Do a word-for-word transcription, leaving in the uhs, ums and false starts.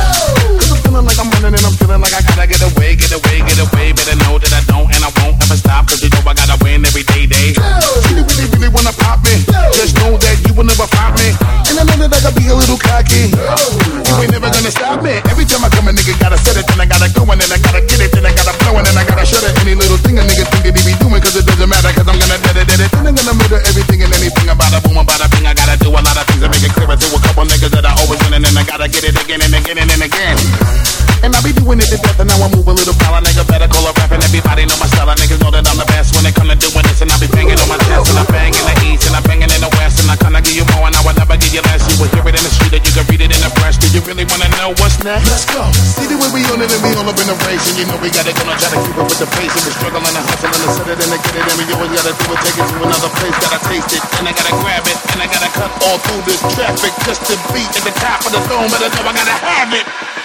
Cause I'm feeling like I'm running and I'm feeling like I gotta get away, get away, get away. Better know that I don't and I won't ever stop. Cause you know I gotta win every day, day. Really, really, really wanna pop me. Just know that you will never pop me. And I know that I gotta be a little cocky. You ain't never gonna stop me. Every time I come a nigga gotta set it, then I gotta go and then I gotta get it, then I gotta blow and then I gotta shut it. Any little thing a nigga think that he be doing, cause it doesn't matter, cause I'm gonna dead it, dead it. Then I'm gonna murder everything and anything about a boom, about a thing. I gotta do a lot of things to make it clearer to a couple niggas that I always win, and then I gotta get it again and again and then again. And I be doing it to death, and now I move a little foul. A nigga better call a rap, and everybody know my style. Niggas know that I'm the best when it come to doing this, and I be banging on my chest, and I bang in the east, and I banging in the west, and I kinda give you more, and I will never give you less. You will hear it in the street, and you can read it in the press. Do you really wanna know what's next? Let's go. See the way we on it, and we all up in the race, and you know we gotta gonna try to keep up with the pace, and we struggle and the hustle and the set it and the get it, and we always gotta do it, take it to another place. Gotta taste it, and I gotta grab it, and I gotta cut all through this traffic just to be at the top of the dome, but I know I gotta have it.